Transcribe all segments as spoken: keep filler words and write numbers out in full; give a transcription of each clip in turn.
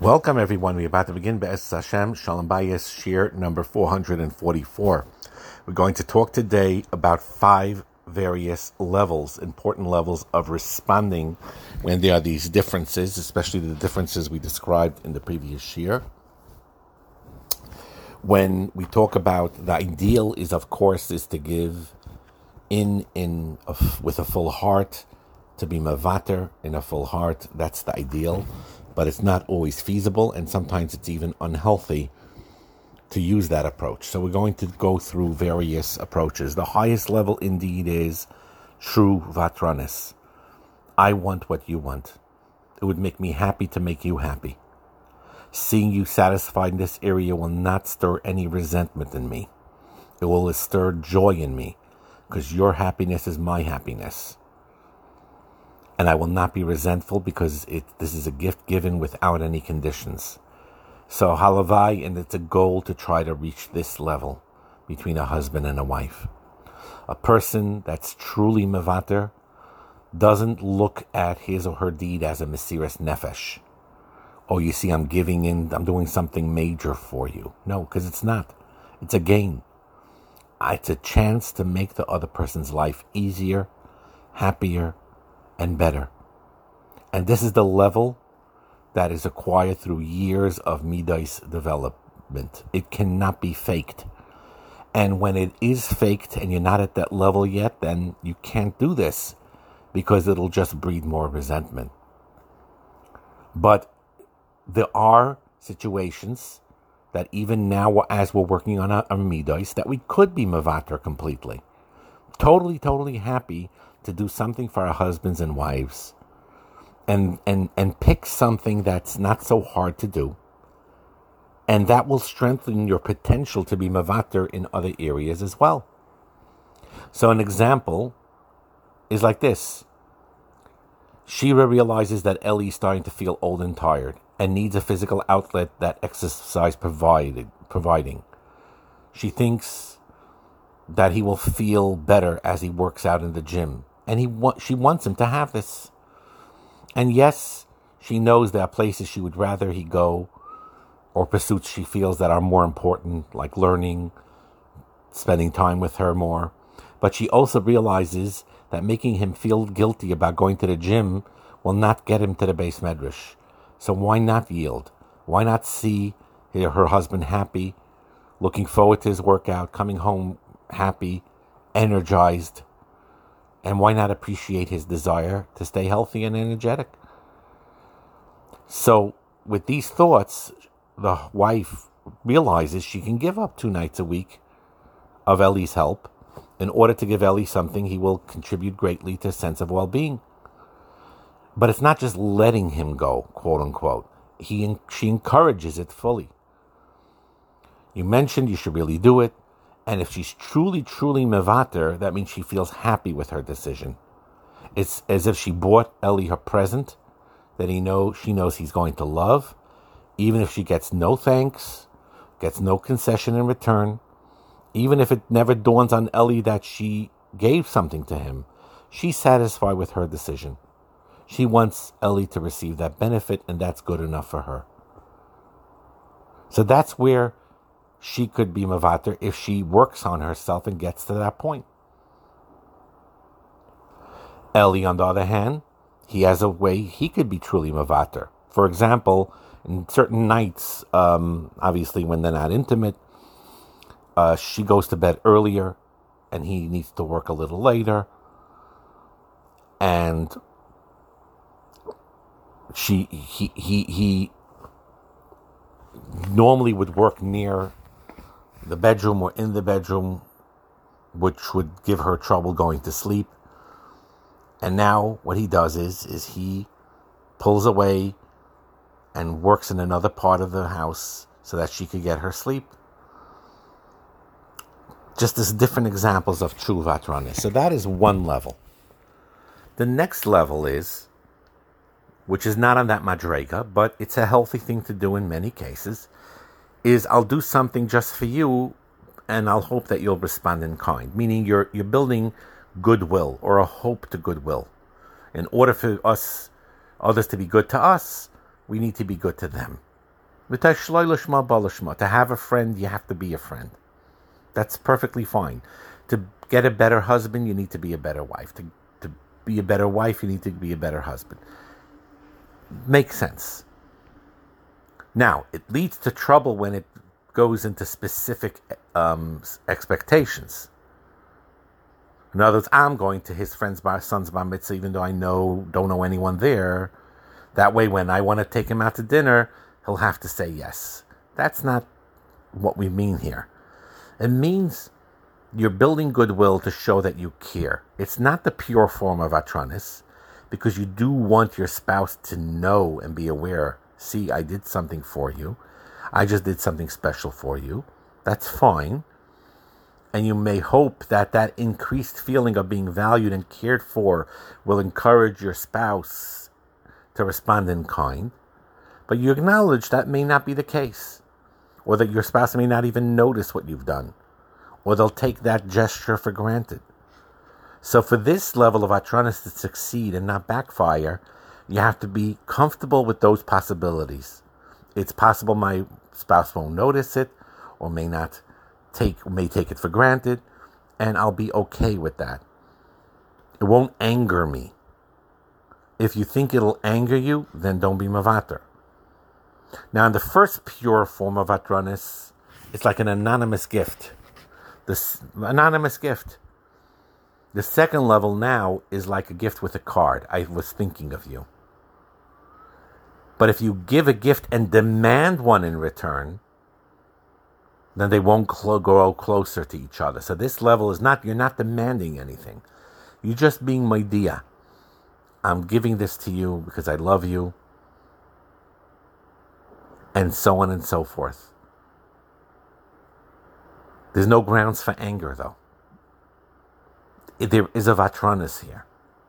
Welcome, everyone. We're about to begin Be'ez Hashem, Shalom Bayis, Shir number four hundred forty-four. We're going to talk today about five various levels, important levels of responding when there are these differences, especially the differences we described in the previous Shir. When we talk about the ideal is, of course, is to give in in a, with a full heart, to be mavater in a full heart. That's the ideal. But it's not always feasible, and sometimes it's even unhealthy to use that approach. So we're going to go through various approaches. The highest level indeed is true vatranis. I want what you want. It would make me happy to make you happy. Seeing you satisfied in this area will not stir any resentment in me. It will stir joy in me, because your happiness is my happiness. And I will not be resentful because it, this is a gift given without any conditions. So halavai, and it's a goal to try to reach this level between a husband and a wife. A person that's truly mevater doesn't look at his or her deed as a mesiras nefesh. Oh, you see, I'm giving in, I'm doing something major for you. No, because it's not. It's a gain. It's a chance to make the other person's life easier, happier, and better. And this is the level that is acquired through years of midas development. It cannot be faked. And when it is faked and you're not at that level yet, then you can't do this because it'll just breed more resentment. But there are situations that even now, as we're working on our, our midas, that we could be mevater completely. Totally, totally happy to do something for our husbands and wives, and and and pick something that's not so hard to do, and that will strengthen your potential to be mevater in other areas as well. So an example is like this. Shira realizes that Ellie is starting to feel old and tired and needs a physical outlet that exercise provided providing. She thinks that he will feel better as he works out in the gym. And he wa- she wants him to have this. And yes, she knows there are places she would rather he go, or pursuits she feels that are more important, like learning, spending time with her more. But she also realizes that making him feel guilty about going to the gym will not get him to the Beis Medrash. So why not yield? Why not see her, her husband happy, looking forward to his workout, coming home happy, energized? And why not appreciate his desire to stay healthy and energetic? So with these thoughts, the wife realizes she can give up two nights a week of Ellie's help in order to give Ellie something he will contribute greatly to a sense of well-being. But it's not just letting him go, quote unquote. He, she encourages it fully. You mentioned you should really do it. And if she's truly, truly mevater, that means she feels happy with her decision. It's as if she bought Ellie her present that he know she knows he's going to love, even if she gets no thanks, gets no concession in return, even if it never dawns on Ellie that she gave something to him. She's satisfied with her decision. She wants Ellie to receive that benefit, and that's good enough for her. So that's where she could be mevater if she works on herself and gets to that point. Ellie, on the other hand, he has a way he could be truly mevater. For example, in certain nights, um, obviously when they're not intimate, uh, she goes to bed earlier and he needs to work a little later. And she he he he normally would work near the bedroom or in the bedroom, which would give her trouble going to sleep. And now what he does is, is he pulls away and works in another part of the house so that she could get her sleep. Just as different examples of true vatranis. So that is one level. The next level is, which is not on that madrega, but it's a healthy thing to do in many cases, is I'll do something just for you and I'll hope that you'll respond in kind. Meaning you're you're building goodwill or a hope to goodwill. In order for us, others to be good to us, we need to be good to them. To have a friend, you have to be a friend. That's perfectly fine. To get a better husband, you need to be a better wife. To, to be a better wife, you need to be a better husband. Makes sense. Now, it leads to trouble when it goes into specific um, expectations. In other words, I'm going to his friend's bar, son's bar mitzvah, even though I know don't know anyone there. That way, when I want to take him out to dinner, he'll have to say yes. That's not what we mean here. It means you're building goodwill to show that you care. It's not the pure form of atranis, because you do want your spouse to know and be aware, see, I did something for you. I just did something special for you. That's fine. And you may hope that that increased feeling of being valued and cared for will encourage your spouse to respond in kind. But you acknowledge that may not be the case, or that your spouse may not even notice what you've done, or they'll take that gesture for granted. So for this level of atranis to succeed and not backfire, you have to be comfortable with those possibilities. It's possible my spouse won't notice it, or may not take may take it for granted, and I'll be okay with that. It won't anger me. If you think it'll anger you, then don't be mavater. Now, in the first pure form of atranis, it's like an anonymous gift. This anonymous gift. The second level now is like a gift with a card. I was thinking of you. But if you give a gift and demand one in return, then they won't cl- grow closer to each other. So this level is not, you're not demanding anything. You're just being maidia. I'm giving this to you because I love you. And so on and so forth. There's no grounds for anger, though. There is a atranis here.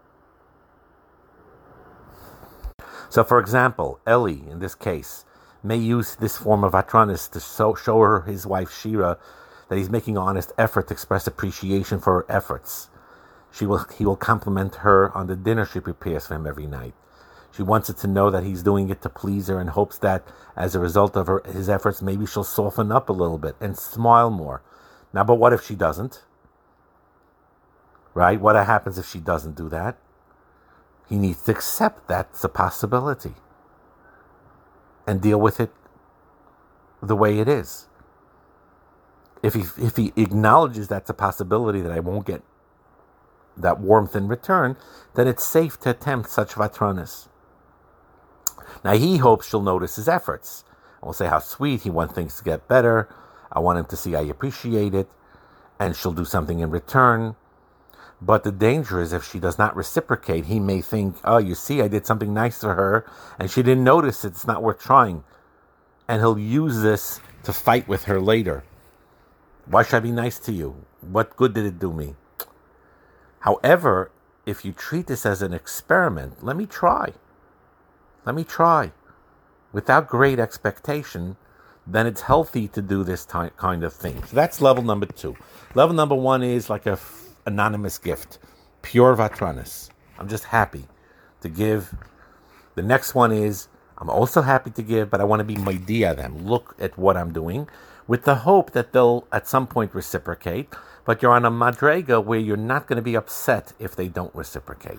So, for example, Eli, in this case, may use this form of atranis to so, show her, his wife Shira, that he's making an honest effort to express appreciation for her efforts. She will, he will compliment her on the dinner she prepares for him every night. She wants it to know that he's doing it to please her, and hopes that, as a result of her, his efforts, maybe she'll soften up a little bit and smile more. Now, but what if she doesn't? Right? What happens if she doesn't do that? He needs to accept that's a possibility and deal with it the way it is. If he if he acknowledges that's a possibility, that I won't get that warmth in return, then it's safe to attempt such atranis. Now he hopes she'll notice his efforts. I will say how sweet, he wants things to get better. I want him to see I appreciate it, and she'll do something in return. But the danger is if she does not reciprocate, he may think, oh, you see, I did something nice for her, and she didn't notice it. It's not worth trying. And he'll use this to fight with her later. Why should I be nice to you? What good did it do me? However, if you treat this as an experiment, let me try. Let me try. Without great expectation, then it's healthy to do this ty- kind of thing. So that's level number two. Level number one is like a f- anonymous gift. Pure atranis. I'm just happy to give. The next one is, I'm also happy to give, but I want to be maidia them. Look at what I'm doing, with the hope that they'll at some point reciprocate. But you're on a madrega where you're not going to be upset if they don't reciprocate.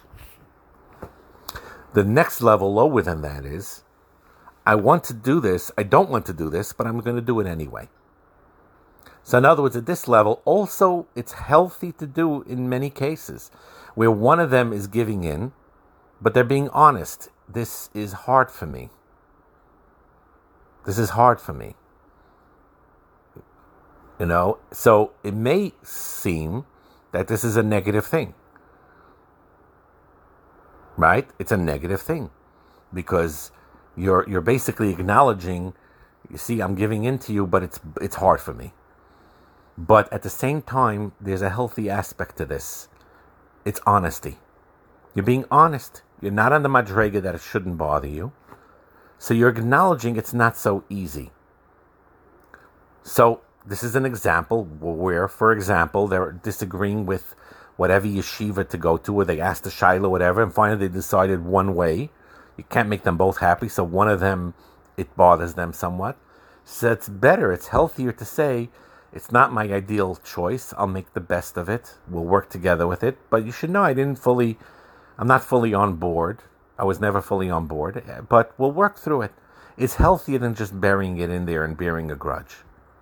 The next level lower than that is, I want to do this, I don't want to do this, but I'm going to do it anyway. So in other words, at this level, also it's healthy to do in many cases, where one of them is giving in, but they're being honest. This is hard for me. This is hard for me. You know, so it may seem that this is a negative thing. Right? It's a negative thing. Because you're you're basically acknowledging, you see, I'm giving in to you, but it's it's hard for me. But at the same time, there's a healthy aspect to this. It's honesty. You're being honest. You're not on the madrega that it shouldn't bother you. So you're acknowledging it's not so easy. So this is an example where, for example, they're disagreeing with whatever yeshiva to go to, or they asked the shaila, whatever, and finally they decided one way. You can't make them both happy, so one of them it bothers them somewhat. So it's better, it's healthier to say, it's not my ideal choice. I'll make the best of it. We'll work together with it. But you should know I didn't fully, I'm not fully on board. I was never fully on board. But we'll work through it. It's healthier than just burying it in there and bearing a grudge.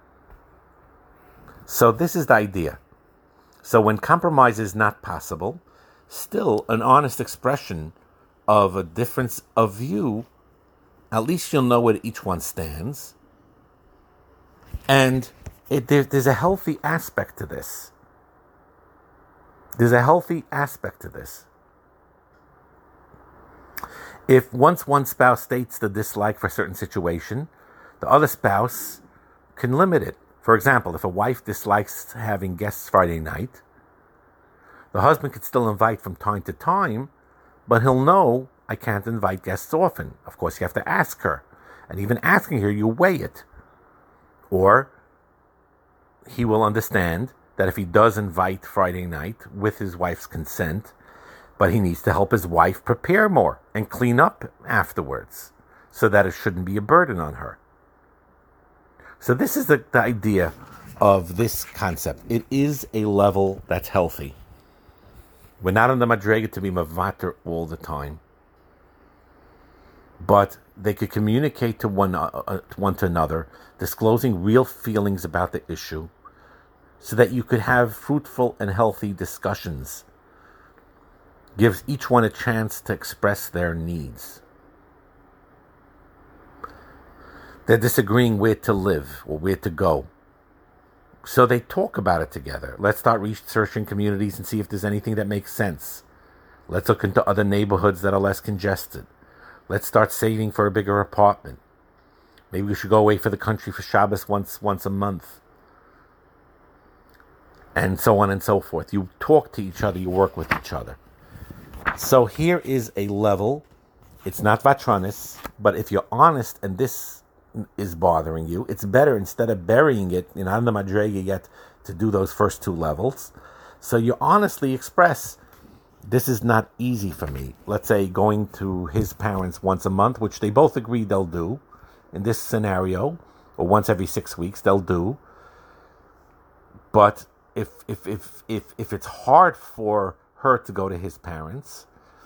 So this is the idea. So when compromise is not possible, still an honest expression of a difference of view, at least you'll know where each one stands. And it, there, there's a healthy aspect to this. There's a healthy aspect to this. If once one spouse states the dislike for a certain situation, the other spouse can limit it. For example, if a wife dislikes having guests Friday night, the husband could still invite from time to time, but he'll know, I can't invite guests often. Of course, you have to ask her. And even asking her, you weigh it. Or he will understand that if he does invite Friday night with his wife's consent, but he needs to help his wife prepare more and clean up afterwards so that it shouldn't be a burden on her. So this is the, the idea of this concept. It is a level that's healthy. We're not on the madrega to be mavater all the time. But they could communicate to one, uh, one to another, disclosing real feelings about the issue, so that you could have fruitful and healthy discussions. Gives each one a chance to express their needs. They're disagreeing where to live or where to go. So they talk about it together. Let's start researching communities and see if there's anything that makes sense. Let's look into other neighborhoods that are less congested. Let's start saving for a bigger apartment. Maybe we should go away for the country for Shabbos once once a month. And so on and so forth. You talk to each other, you work with each other. So here is a level. It's not vatranis, but if you're honest and this is bothering you, it's better instead of burying it, you know, on the madrega yet to do those first two levels. So you honestly express, this is not easy for me. Let's say going to his parents once a month, which they both agree they'll do in this scenario, or once every six weeks they'll do. But if if if if if it's hard for her to go to his parents,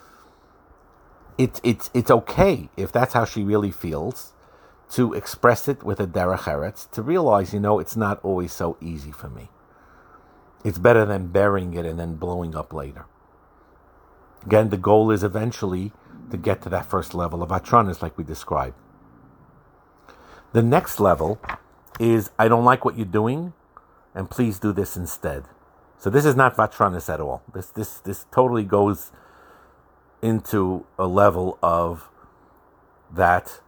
it it's it's okay if that's how she really feels, to express it with a derech eretz, to realize, you know, it's not always so easy for me. It's better than burying it and then blowing up later. Again, the goal is eventually to get to that first level of atranis, like we described. The next level is, I don't like what you're doing, and please do this instead. So this is not vatranis at all. This this this totally goes into a level of that,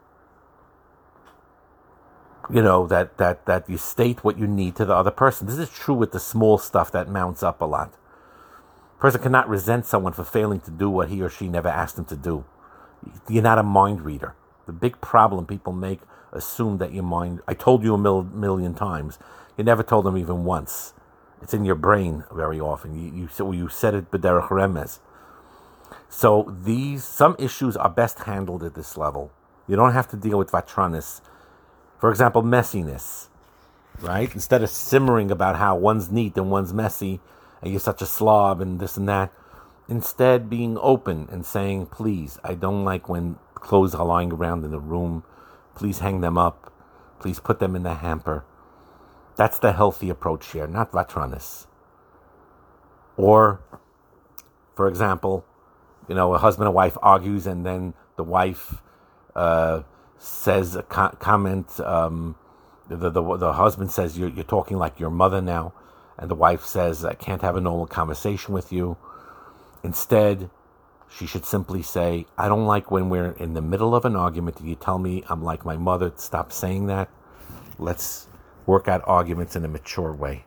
you know, that, that, that you state what you need to the other person. This is true with the small stuff that mounts up a lot. A person cannot resent someone for failing to do what he or she never asked them to do. You're not a mind reader. The big problem people make, assume that your mind, I told you a mil, million times. You never told them even once. It's in your brain very often. You, you, so you said it b'derech remez. So these, some issues are best handled at this level. You don't have to deal with vatranis. For example, messiness, right? Instead of simmering about how one's neat and one's messy, and you're such a slob and this and that, instead being open and saying, please, I don't like when clothes are lying around in the room. Please hang them up. Please put them in the hamper. That's the healthy approach here, not vatranis. Or, for example, you know, a husband and wife argues, and then the wife uh, says a co- comment. Um, the, the the husband says, you're, you're talking like your mother now. And the wife says, I can't have a normal conversation with you. Instead, she should simply say, I don't like when we're in the middle of an argument and you tell me I'm like my mother. Stop saying that. Let's work out arguments in a mature way.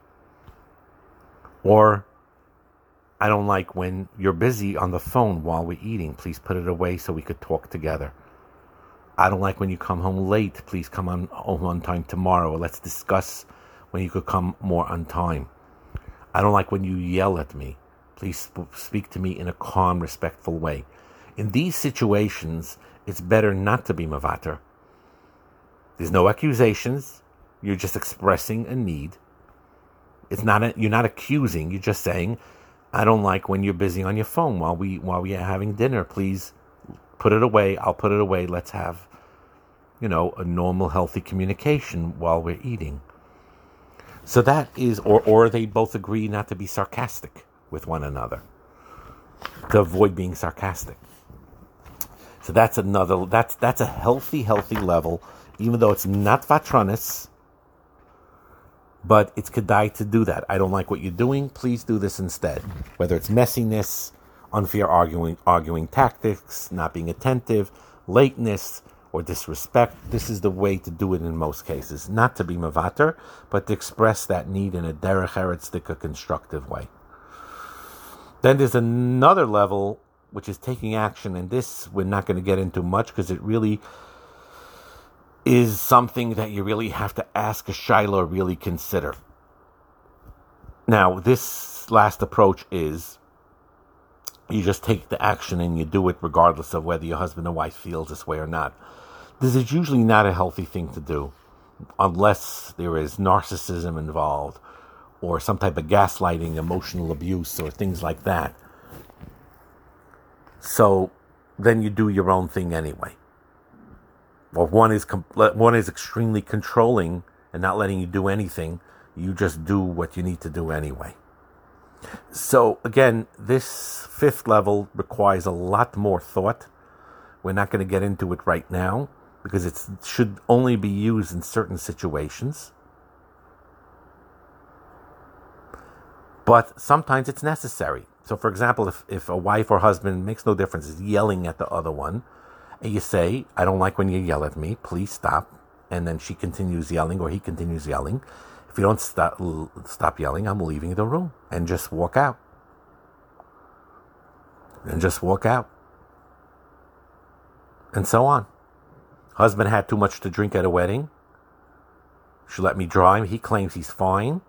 Or, I don't like when you're busy on the phone while we're eating. Please put it away so we could talk together. I don't like when you come home late. Please come on home on time tomorrow. Let's discuss when you could come more on time. I don't like when you yell at me. Please sp- speak to me in a calm, respectful way. In these situations, it's better not to be mavater. There's no accusations. You're just expressing a need. It's not a, you're not accusing. You're just saying, I don't like when you're busy on your phone while we while we are having dinner. Please put it away. I'll put it away. Let's have, you know, a normal, healthy communication while we're eating. So that is, or or they both agree not to be sarcastic with one another, to avoid being sarcastic. So that's another, that's that's a healthy, healthy level, even though it's not vatranis, but it's kedai to do that. I don't like what you're doing, please do this instead. Whether it's messiness, unfair arguing, arguing tactics, not being attentive, lateness, or disrespect, this is the way to do it in most cases. Not to be mavater, but to express that need in a derech eretz, a constructive way. Then there's another level, which is taking action, and this we're not going to get into much because it really is something that you really have to ask a shaila, really consider. Now, this last approach is you just take the action and you do it regardless of whether your husband or wife feels this way or not. This is usually not a healthy thing to do unless there is narcissism involved or some type of gaslighting, emotional abuse, or things like that. So then you do your own thing anyway. Or one is one is extremely controlling and not letting you do anything. You just do what you need to do anyway. So again, this fifth level requires a lot more thought. We're not going to get into it right now because it should only be used in certain situations. But sometimes it's necessary. So for example, if, if a wife or husband, makes no difference, is yelling at the other one, and you say, I don't like when you yell at me, please stop. And then she continues yelling or he continues yelling. If you don't stop, stop yelling, I'm leaving the room. And just walk out. And just walk out. And so on. Husband had too much to drink at a wedding. She let me drive. He claims he's fine.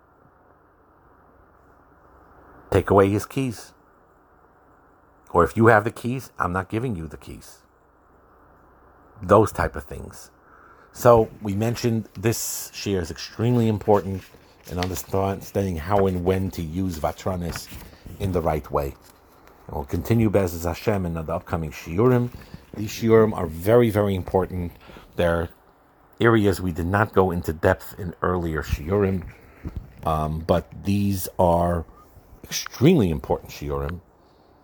Take away his keys. Or if you have the keys, I'm not giving you the keys. Those type of things. So we mentioned this share is extremely important in understanding how and when to use vatranis in the right way. And we'll continue Be'ezus Hashem in the upcoming shiurim. These shiurim are very, very important. They're areas we did not go into depth in earlier shiurim, um, but these are extremely important shiurim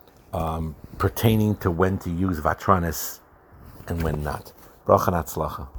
um, pertaining to when to use vatranis and when not. Bracha and Hatzlacha.